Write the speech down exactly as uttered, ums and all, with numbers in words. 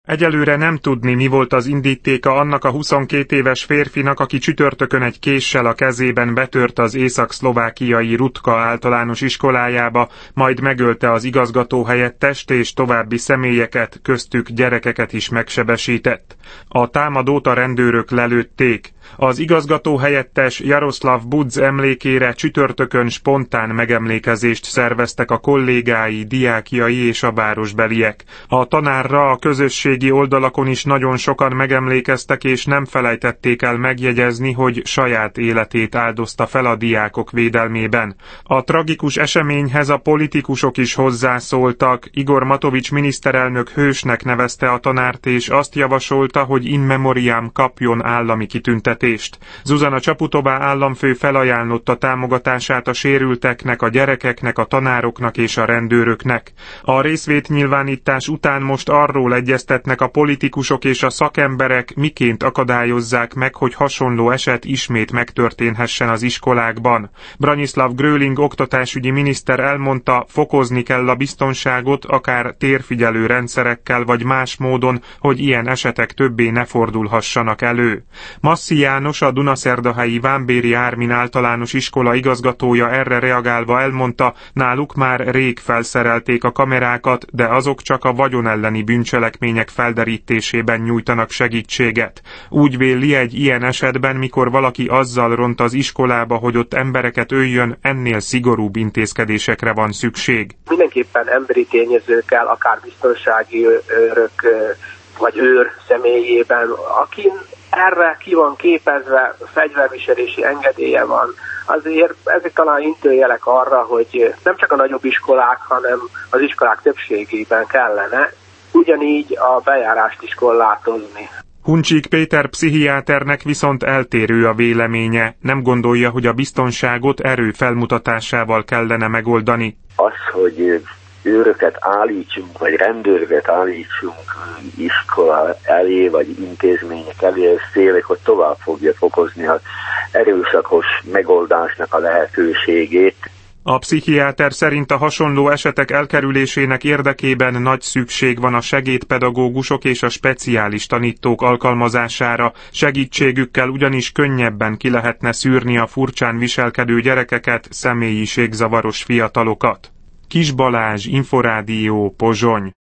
Egyelőre nem tudni, mi volt az indítéka annak a huszonkét éves férfinak, aki csütörtökön egy késsel a kezében betört az észak-szlovákiai Rutka általános iskolájába, majd megölte az igazgatóhelyettest és további személyeket, köztük gyerekeket is megsebesített. A támadót a rendőrök lelőtték. Az igazgatóhelyettes Jaroszlav Budz emlékére csütörtökön spontán megemlékezést szerveztek a kollégái, diákjai és a városbeliek. A tanárra a közösségi oldalakon is nagyon sokan megemlékeztek, és nem felejtették el megjegyezni, hogy saját életét áldozta fel a diákok védelmében. A tragikus eseményhez a politikusok is hozzászóltak. Igor Matovics miniszterelnök hősnek nevezte a tanárt, és azt javasolta, hogy in memoriam kapjon állami kitüntetést. Zuzana Csaputová államfő felajánlotta támogatását a sérülteknek, a gyerekeknek, a tanároknak és a rendőröknek. A részvétnyilvánítás után most arról egyeztetnek a politikusok és a szakemberek, miként akadályozzák meg, hogy hasonló eset ismét megtörténhessen az iskolákban. Branislav Gröling oktatásügyi miniszter elmondta, fokozni kell a biztonságot, akár térfigyelő rendszerekkel vagy más módon, hogy ilyen esetek többé ne fordulhassanak elő. Masszi János, a Dunaszerdahelyi Vámbéri Ármin általános iskola igazgatója erre reagálva elmondta, náluk már rég felszerelték a kamerákat, de azok csak a vagyon elleni bűncselekmények felderítésében nyújtanak segítséget. Úgy véli, egy ilyen esetben, mikor valaki azzal ront az iskolába, hogy ott embereket öljön, ennél szigorúbb intézkedésekre van szükség. Mindenképpen emberi tényezőkkel, akár biztonsági őrök vagy őr személyében, akin erre ki van képezve, fegyverviselési engedélye van. Azért ezek talán intőjelek arra, hogy nem csak a nagyobb iskolák, hanem az iskolák többségében kellene ugyanígy a bejárást is korlátozni. Huncsik Péter pszichiáternek viszont eltérő a véleménye. Nem gondolja, hogy a biztonságot erő felmutatásával kellene megoldani. Az, hogy őröket állítsunk, vagy rendőröket állítsunk iskola elé, vagy intézmények elé, ez félek, hogy tovább fogja fokozni az erőszakos megoldásnak a lehetőségét. A pszichiáter szerint a hasonló esetek elkerülésének érdekében nagy szükség van a segédpedagógusok és a speciális tanítók alkalmazására. Segítségükkel ugyanis könnyebben ki lehetne szűrni a furcsán viselkedő gyerekeket, személyiségzavaros fiatalokat. Kis Balázs, Inforádió, Pozsony.